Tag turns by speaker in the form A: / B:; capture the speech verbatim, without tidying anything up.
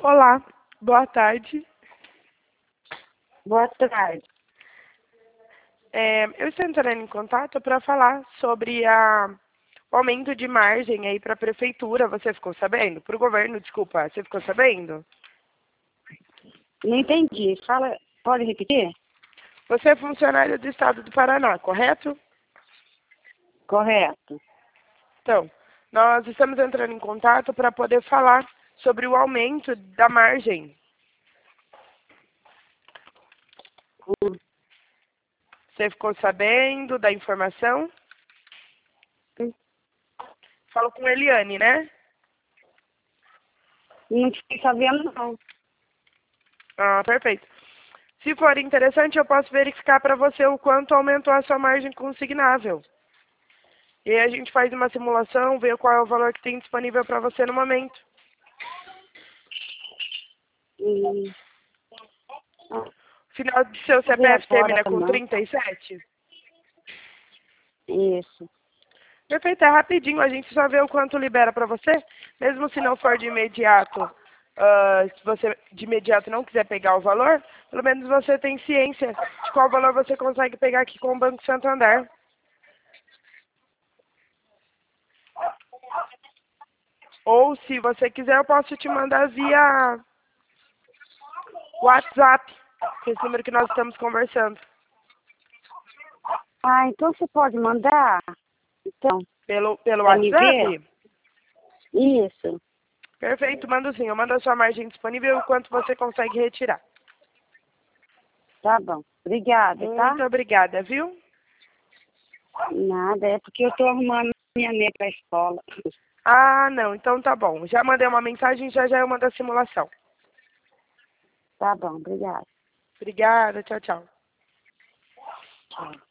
A: Olá, boa tarde.
B: Boa tarde.
A: É, eu estou entrando em contato para falar sobre a, o aumento de margem aí para a prefeitura. Você ficou sabendo? Para o governo, desculpa. Você ficou sabendo?
B: Não entendi. Fala, pode repetir?
A: Você é funcionário do estado do Paraná, correto?
B: Correto.
A: Então, nós estamos entrando em contato para poder falar sobre o aumento da margem.
B: Hum,
A: Você ficou sabendo da informação?
B: hum.
A: Falo com Eliane, né?
B: Não fiquei sabendo, não.
A: Ah, perfeito. Se for interessante, eu posso verificar para você o quanto aumentou a sua margem consignável. E aí a gente faz uma simulação, vê qual é o valor que tem disponível para você no momento.
B: Hum. Ah,
A: O final do seu
B: vou ver
A: C P F
B: agora,
A: termina com
B: não.
A: trinta e sete?
B: Isso.
A: Perfeito, é rapidinho, a gente só vê o quanto libera para você. Mesmo se não for de imediato, ah, se você de imediato não quiser pegar o valor, pelo menos você tem ciência de qual valor você consegue pegar aqui com o Banco Santander. Ou, se você quiser, eu posso te mandar via WhatsApp, com esse número que nós estamos conversando.
B: Ah, então você pode mandar? Então,
A: Pelo, pelo
B: para me ver?
A: WhatsApp?
B: Isso.
A: Perfeito, mando sim. Eu mando a sua margem disponível e o quanto você consegue retirar.
B: Tá bom. Obrigada, tá?
A: Muito obrigada, viu?
B: Nada, é porque eu tô arrumando minha neta para a escola.
A: Ah, não. Então tá bom. Já mandei uma mensagem, já já eu mando a simulação.
B: Tá bom, obrigada.
A: Obrigada, tchau, tchau.
B: Tchau.